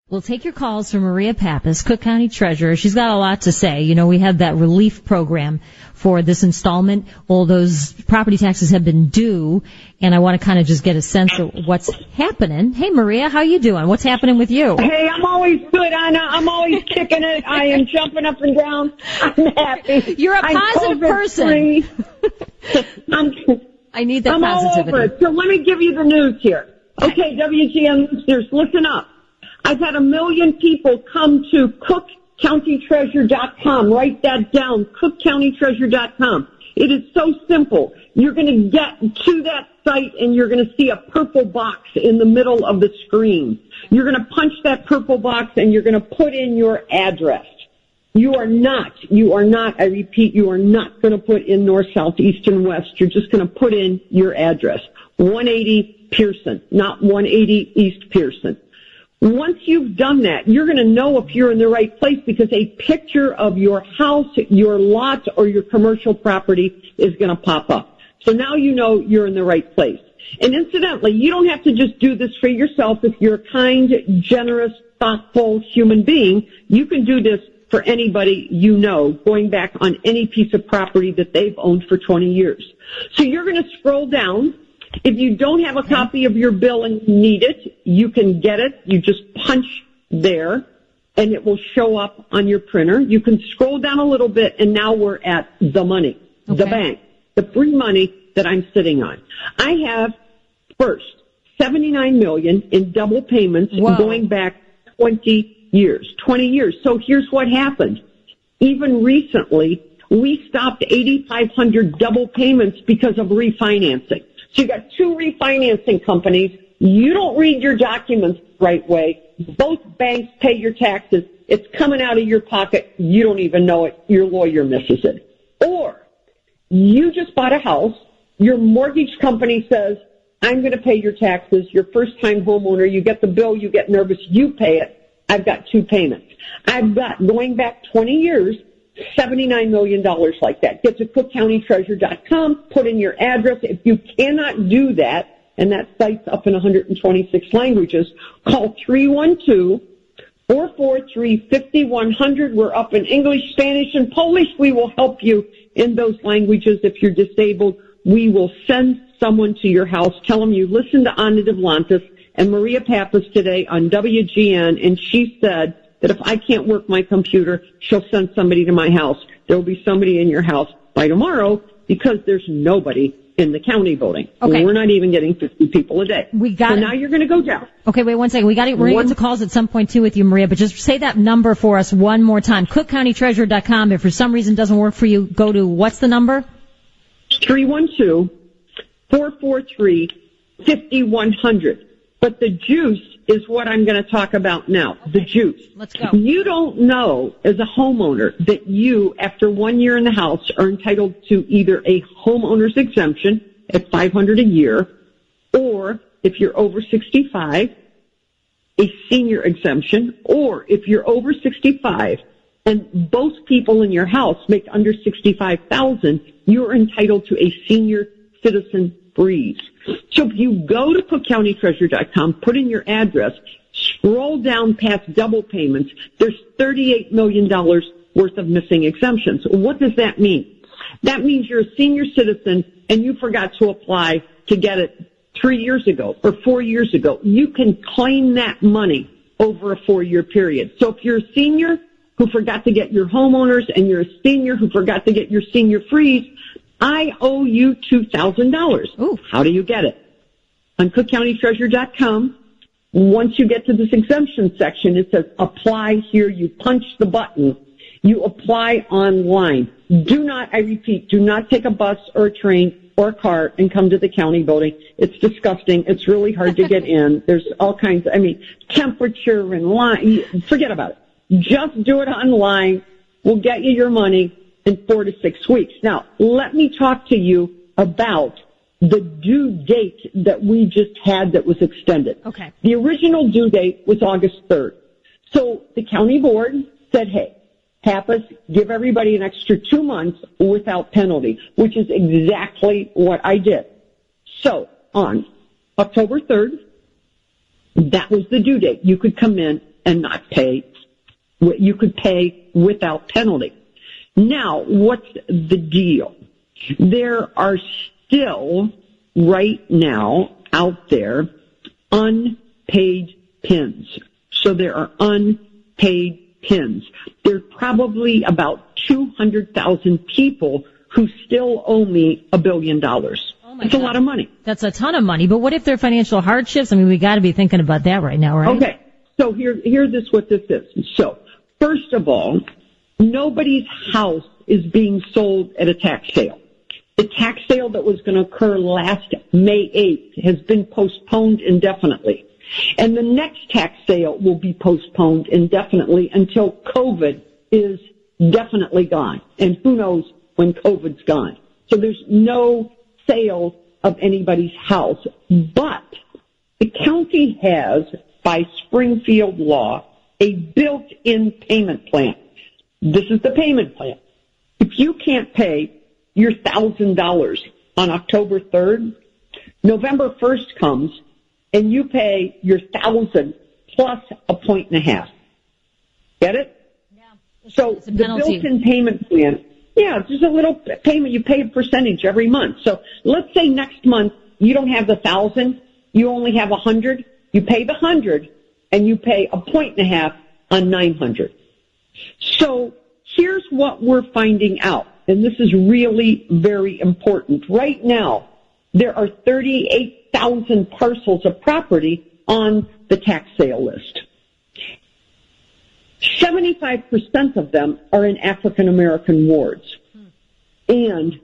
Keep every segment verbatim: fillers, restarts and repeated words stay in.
We'll take your calls from Maria Pappas, Cook County Treasurer. She's got a lot to say. You know, we have that relief program for this installment. All those property taxes have been due, and I want to kind of just get a sense of what's happening. Hey, Maria, how you doing? What's happening with you? Hey, I'm always good, Anna. I'm always kicking it. I am jumping up and down. I'm happy. You're a positive person. I'm, I need that I'm positivity. all over it. So let me give you the news here. Okay, W G N listeners, listen up. I've had a million people come to cook county treasure dot com. Write that down, cook county treasure dot com. It is so simple. You're going to get to that site and you're going to see a purple box in the middle of the screen. You're going to punch that purple box and you're going to put in your address. You are not, you are not, I repeat, you are not going to put in north, south, east, and west. You're just going to put in your address. one eighty Pearson, not one eighty East Pearson. Once you've done that, you're going to know if you're in the right place because a picture of your house, your lot, or your commercial property is going to pop up. So now you know you're in the right place. And incidentally, you don't have to just do this for yourself. If you're a kind, generous, thoughtful human being, you can do this for anybody you know, going back on any piece of property that they've owned for twenty years. So you're going to scroll down. If you don't have a copy of your bill and need it, you can get it. You just punch there, and it will show up on your printer. You can scroll down a little bit, and now we're at the money, okay. The bank, the free money that I'm sitting on. I have, first, seventy-nine million dollars in double payments Whoa. going back twenty years. twenty years. So here's what happened. Even recently, we stopped eighty-five hundred double payments because of refinancing. So you got two refinancing companies. You don't read your documents the right way. Both banks pay your taxes. It's coming out of your pocket. You don't even know it. Your lawyer misses it. Or you just bought a house. Your mortgage company says, I'm going to pay your taxes. You're first-time homeowner. You get the bill. You get nervous. You pay it. I've got two payments. I've got, going back twenty years, seventy-nine million dollars like that. Get to cook county treasure dot com, put in your address. If you cannot do that, and that site's up in one hundred twenty-six languages, call three one two, four four three, five one zero zero. We're up in English, Spanish, and Polish. We will help you in those languages. If you're disabled, we will send someone to your house. Tell them you listen to Anna Devlantis and Maria Pappas today on W G N, and she said that if I can't work my computer, she'll send somebody to my house. There will be somebody in your house by tomorrow because there's nobody in the county building. Okay. We're not even getting fifty people a day. We got so it. now you're going to go down. Okay, wait one second. We got it. We're going to get to calls at some point too with you, Maria, but just say that number for us one more time. cook county treasure dot com. If for some reason it doesn't work for you, go to, what's the number? three one two, four four three, five one zero zero. But the juice is what I'm going to talk about now. Okay. The juice. Let's go. You don't know as a homeowner that you, after one year in the house, are entitled to either a homeowner's exemption at five hundred dollars a year, or if you're over sixty-five, a senior exemption, or if you're over sixty-five and both people in your house make under sixty-five thousand dollars, you're entitled to a senior citizen freeze. So if you go to cook county treasure dot com, put in your address, scroll down past double payments, there's thirty-eight million dollars worth of missing exemptions. What does that mean? That means you're a senior citizen and you forgot to apply to get it three years ago or four years ago. You can claim that money over a four-year period. So if you're a senior who forgot to get your homeowners and you're a senior who forgot to get your senior freeze, I owe you two thousand dollars. Ooh. How do you get it? On cook county treasure dot com, once you get to this exemption section, it says apply here. You punch the button. You apply online. Do not, I repeat, do not take a bus or a train or a car and come to the county building. It's disgusting. It's really hard to get in. There's all kinds of, I mean, temperature and line. Forget about it. Just do it online. We'll get you your money in four to six weeks. Now, let me talk to you about the due date that we just had that was extended. Okay. The original due date was August third. So the county board said, hey, Pappas, give everybody an extra two months without penalty, which is exactly what I did. So on October third, that was the due date. You could come in and not pay. You could pay without penalty. Now, what's the deal? There are still, right now, out there, unpaid pins. So there are unpaid pins. There are probably about two hundred thousand people who still owe me a billion dollars. Oh my It's God. a lot of money. That's a ton of money. But what if they're financial hardships? I mean, we got to be thinking about that right now, right? Okay. So here, here's this what this is. So, first of all, nobody's house is being sold at a tax sale. The tax sale that was going to occur last May eighth has been postponed indefinitely. And the next tax sale will be postponed indefinitely until COVID is definitely gone. And who knows when COVID's gone. So there's no sale of anybody's house. But the county has, by Springfield law, a built-in payment plan. This is the payment plan. If you can't pay your one thousand dollars on October third, November first comes, and you pay your one thousand dollars plus a point and a half. Get it? Yeah. So It's a the penalty. built-in payment plan, yeah, it's just a little payment. You pay a percentage every month. So let's say next month you don't have the one thousand, you only have a hundred. You pay the hundred, and you pay a point and a half on nine hundred. So here's what we're finding out, and this is really very important. Right now, there are thirty-eight thousand parcels of property on the tax sale list. seventy-five percent of them are in African American wards. And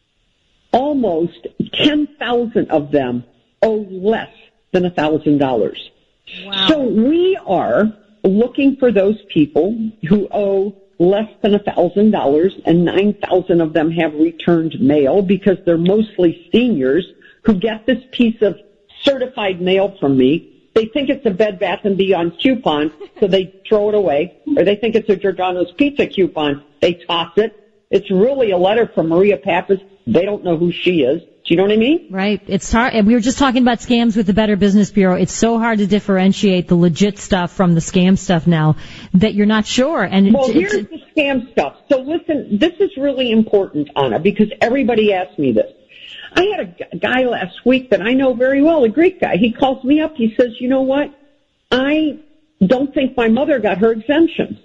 almost ten thousand of them owe less than one thousand dollars. Wow. So we are looking for those people who owe less than one thousand dollars, and nine thousand of them have returned mail because they're mostly seniors who get this piece of certified mail from me. They think it's a Bed Bath and Beyond coupon, so they throw it away. Or they think it's a Giordano's Pizza coupon. They toss it. It's really a letter from Maria Pappas. They don't know who she is. Do you know what I mean? Right. It's hard. And we were just talking about scams with the Better Business Bureau. It's so hard to differentiate the legit stuff from the scam stuff now that you're not sure. And Well, it's, here's it's, the scam stuff. So listen, this is really important, Anna, because everybody asked me this. I had a g- guy last week that I know very well, a Greek guy. He calls me up. He says, you know what? I don't think my mother got her exemption.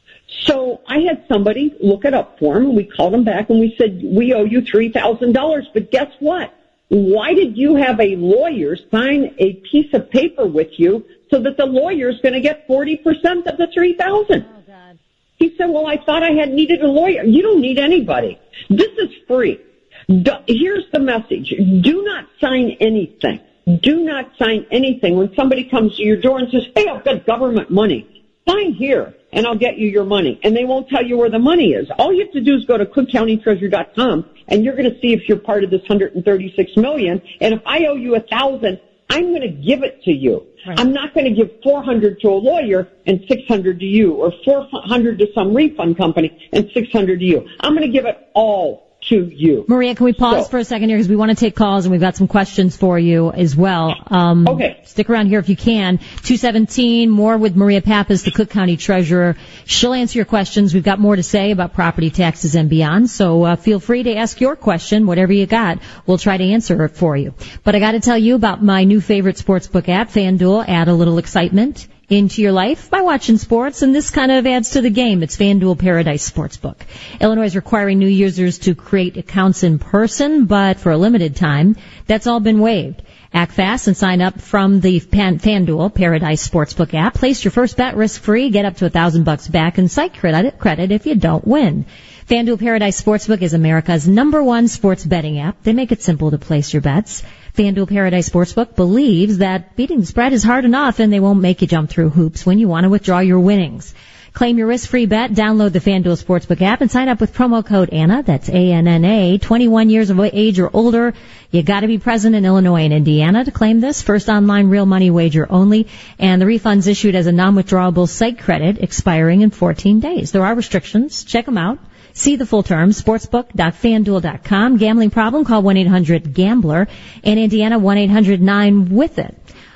So I had somebody look it up for him, and we called him back, and we said, we owe you three thousand dollars. But guess what? Why did you have a lawyer sign a piece of paper with you so that the lawyer is going to get forty percent of the three thousand dollars? oh, God. He said, well, I thought I had needed a lawyer. You don't need anybody. This is free. Do- Here's the message. Do not sign anything. Do not sign anything when somebody comes to your door and says, hey, I've got government money. Sign here, and I'll get you your money. And they won't tell you where the money is. All you have to do is go to cook county treasurer dot com, and you're going to see if you're part of this one hundred thirty-six million dollars. And if I owe you a thousand dollars, I'm going to give it to you. Right. I'm not going to give four hundred dollars to a lawyer and six hundred dollars to you, or four hundred dollars to some refund company and six hundred dollars to you. I'm going to give it all to you. Maria, can we pause So- for a second here because we want to take calls and we've got some questions for you as well. Um, Okay. Stick around here if you can. two seventeen, more with Maria Pappas, the Cook County Treasurer. She'll answer your questions. We've got more to say about property taxes and beyond, so uh, feel free to ask your question, whatever you got. We'll try to answer it for you. But I got to tell you about my new favorite sportsbook app, FanDuel. Add a little excitement into your life by watching sports, and this kind of adds to the game. It's FanDuel Paradise Sportsbook. Illinois is requiring new users to create accounts in person, but for a limited time, that's all been waived. Act fast and sign up from the Pan- FanDuel Paradise Sportsbook app. Place your first bet risk-free. Get up to a thousand bucks back in site credit, credit if you don't win. FanDuel Paradise Sportsbook is America's number one sports betting app. They make it simple to place your bets. FanDuel Paradise Sportsbook believes that beating the spread is hard enough, and they won't make you jump through hoops when you want to withdraw your winnings. Claim your risk-free bet. Download the FanDuel Sportsbook app and sign up with promo code Anna. That's A N N A. twenty-one years of age or older. You got to be present in Illinois and Indiana to claim this. First online real money wager only. And the refund's issued as a non-withdrawable site credit expiring in fourteen days. There are restrictions. Check them out. See the full terms, sportsbook dot fanduel dot com. Gambling problem? Call one eight hundred gambler. In Indiana, one eight hundred nine with it.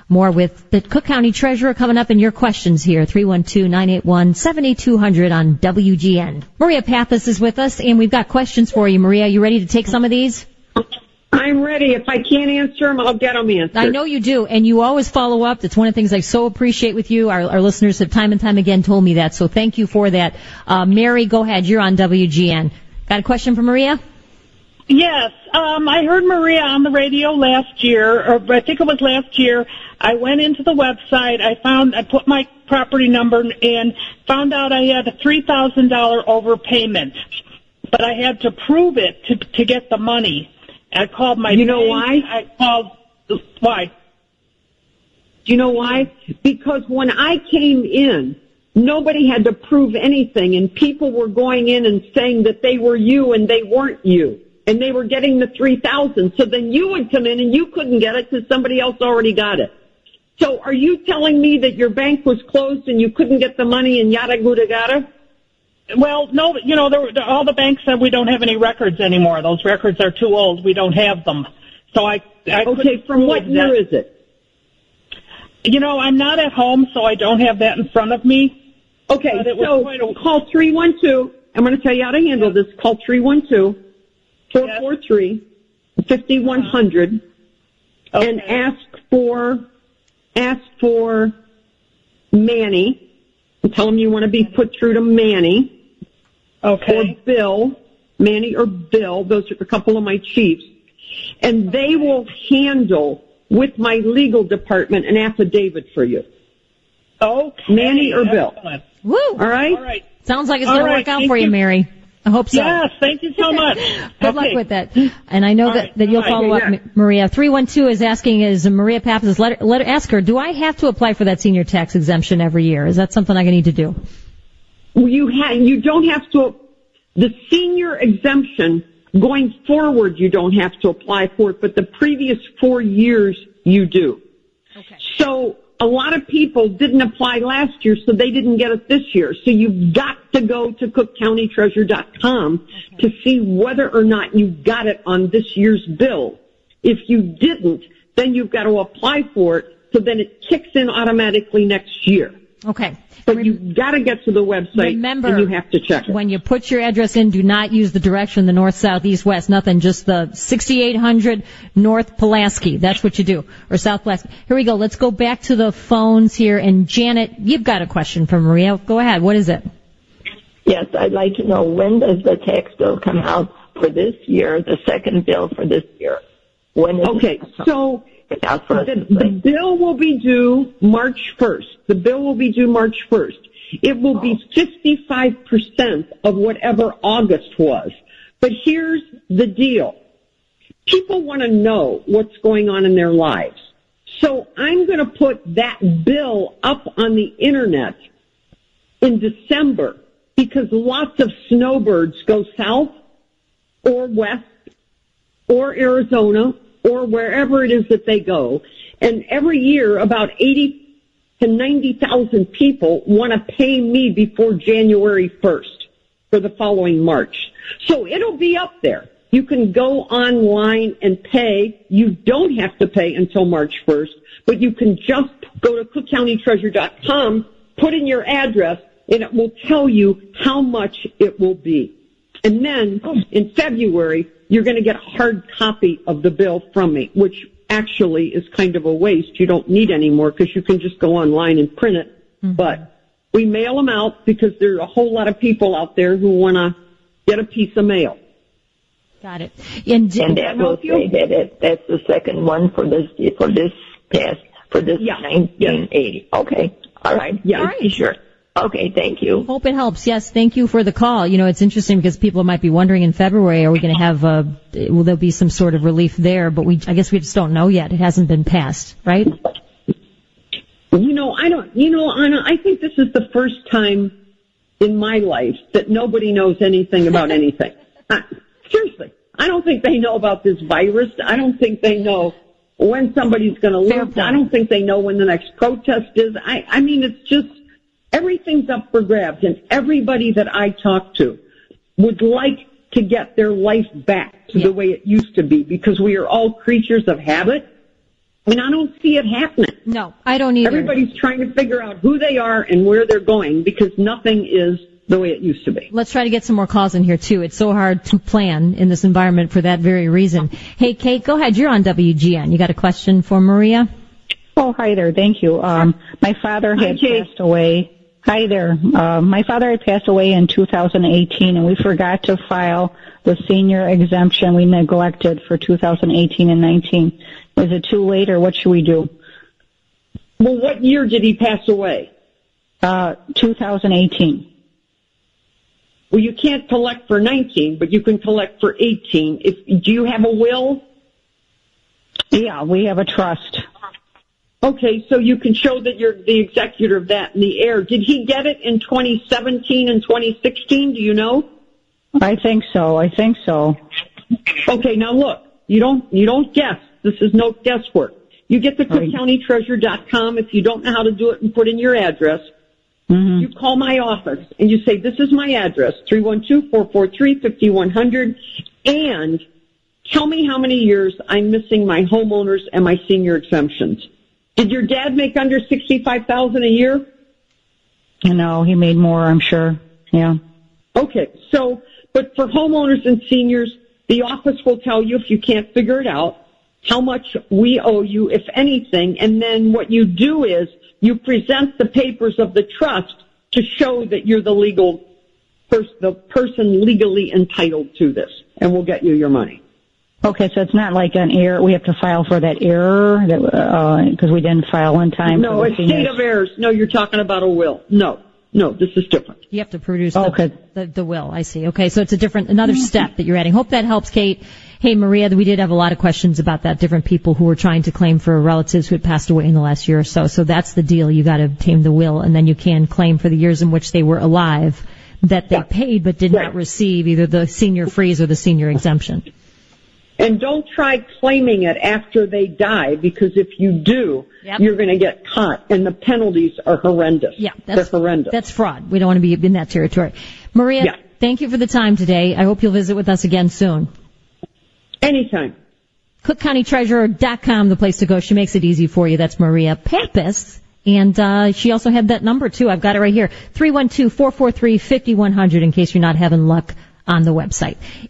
More with the Cook County Treasurer coming up in your questions here, three one two, nine eight one, seven eight two zero zero on W G N. Maria Pappas is with us, and we've got questions for you. Maria, you ready to take some of these? I'm ready. If I can't answer them, I'll get them answered. I know you do, and you always follow up. That's one of the things I so appreciate with you. Our, our listeners have time and time again told me that, so thank you for that. Uh, Mary, go ahead. You're on W G N. Got a question for Maria? Yes, um, I heard Maria on the radio last year, or I think it was last year. I went into the website. I found, I put my property number in, found out I had a three thousand dollars overpayment, but I had to prove it to to get the money. I called my. You know bank. why? I called. Why? Do you know why? Because when I came in, nobody had to prove anything, and people were going in and saying that they were you and they weren't you. And they were getting the three thousand. So then you would come in and you couldn't get it because somebody else already got it. So are you telling me that your bank was closed and you couldn't get the money and yada gada gada? Well, no, you know, there, there, all the banks said we don't have any records anymore. Those records are too old. We don't have them. So I, I okay, from what year is it? You know, I'm not at home, so I don't have that in front of me. Okay, so a, call three one two. I'm going to tell you how to handle this. Call three one two. four four three, five one zero zero okay. and ask for, ask for Manny. And tell them you want to be put through to Manny. Okay. Or Bill. Manny or Bill. Those are a couple of my chiefs. And they will handle with my legal department an affidavit for you. Okay. Manny or Bill. Excellent. Woo! All right? All right. Sounds like it's going All to right, work out thank for you, you. Mary. I hope so. Yes, thank you so much. Good okay. luck with that. And I know All that, right. that you'll Bye. follow up, Yeah. Maria. three one two is asking, is Maria Pappas, let, let ask her, do I have to apply for that senior tax exemption every year? Is that something I need to do? You ha- you don't have to, the senior exemption, going forward you don't have to apply for it, but the previous four years you do. Okay. So a lot of people didn't apply last year, so they didn't get it this year. So you've got to go to cook county treasurer dot com okay. to see whether or not you got it on this year's bill. If you didn't, then you've got to apply for it, so then it kicks in automatically next year. Okay. But you've got to get to the website, Remember, and you have to check it. When you put your address in, do not use the direction, the north, south, east, west, nothing, just the sixty-eight hundred North Pulaski. That's what you do, or South Pulaski. Here we go. Let's go back to the phones here. And Janet, you've got a question for Maria. Go ahead. What is it? Yes, I'd like to know, when does the tax bill come out for this year, the second bill for this year? When is Okay, it so the, the bill will be due March first. The bill will be due March first. It will be fifty-five percent of whatever August was. But here's the deal. People want to know what's going on in their lives. So I'm going to put that bill up on the internet in December because lots of snowbirds go south or west or Arizona or wherever it is that they go. And every year about eighty to ninety thousand people want to pay me before January first for the following March. So it'll be up there. You can go online and pay. You don't have to pay until March first, but you can just go to cook county treasurer dot com, put in your address, and it will tell you how much it will be. And then in February, you're going to get a hard copy of the bill from me, which actually is kind of a waste. You don't need any more because you can just go online and print it. Mm-hmm. But we mail them out because there are a whole lot of people out there who want to get a piece of mail. Got it. And, and that will say that it, that's the second one for this for this past for this yeah. nineteen eighty. Yeah. Okay. All right. Yeah. All right. Sure. Okay, thank you. Hope it helps. Yes, thank you for the call. You know, it's interesting because people might be wondering in February, are we going to have, uh, will there be some sort of relief there? But we, I guess we just don't know yet. It hasn't been passed, right? You know, I don't, you know, Anna, I think this is the first time in my life that nobody knows anything about anything. I, seriously, I don't think they know about this virus. I don't think they know when somebody's going to lose. I don't think they know when the next protest is. I, I mean, it's just, everything's up for grabs, and everybody that I talk to would like to get their life back to yeah. the way it used to be, because we are all creatures of habit. I mean, I don't see it happening. No, I don't either. Everybody's trying to figure out who they are and where they're going because nothing is the way it used to be. Let's try to get some more calls in here, too. It's so hard to plan in this environment for that very reason. Hey, Kate, go ahead. You're on W G N. You got a question for Maria? Oh, hi there. Thank you. Um, my father had Hi, passed away. Hi there. Uh, my father had passed away in two thousand eighteen, and we forgot to file the senior exemption we neglected for two thousand eighteen and nineteen. Is it too late, or what should we do? Well, what year did he pass away? Uh, two thousand eighteen. Well, you can't collect for nineteen, but you can collect for eighteen. If, do you have a will? Yeah, we have a trust. Okay, so you can show that you're the executor of that and the heir. Did he get it in twenty seventeen and twenty sixteen? Do you know? I think so. I think so. Okay, now look, you don't you don't guess. This is no guesswork. You get to cook county treasurer dot com. If you don't know how to do it and put in your address, mm-hmm. you call my office and you say, this is my address, three one two, four four three, five one zero zero, and tell me how many years I'm missing my homeowners and my senior exemptions. Did your dad make under sixty-five thousand dollars a year? No, he made more, I'm sure. Yeah. Okay, so, but for homeowners and seniors, the office will tell you if you can't figure it out, how much we owe you, if anything, and then what you do is you present the papers of the trust to show that you're the legal pers- the person legally entitled to this, and we'll get you your money. Okay, so it's not like an error. We have to file for that error that because uh, we didn't file in time. No, for the a state of errors. No, you're talking about a will. No, no, this is different. You have to produce the, okay. the, the will. I see. Okay, so it's a different, another step that you're adding. Hope that helps, Kate. Hey, Maria, we did have a lot of questions about that, different people who were trying to claim for relatives who had passed away in the last year or so. So that's the deal. You got to obtain the will, and then you can claim for the years in which they were alive that they yeah. paid but did right. not receive either the senior freeze or the senior exemption. And don't try claiming it after they die, because if you do, yep. you're going to get caught, and the penalties are horrendous. Yeah, that's, They're horrendous. That's fraud. We don't want to be in that territory. Maria, yeah. thank you for the time today. I hope you'll visit with us again soon. Anytime. cook county treasurer dot com, the place to go. She makes it easy for you. That's Maria Pappas. And uh she also had that number, too. I've got it right here. three one two, four four three, five one zero zero in case you're not having luck on the website.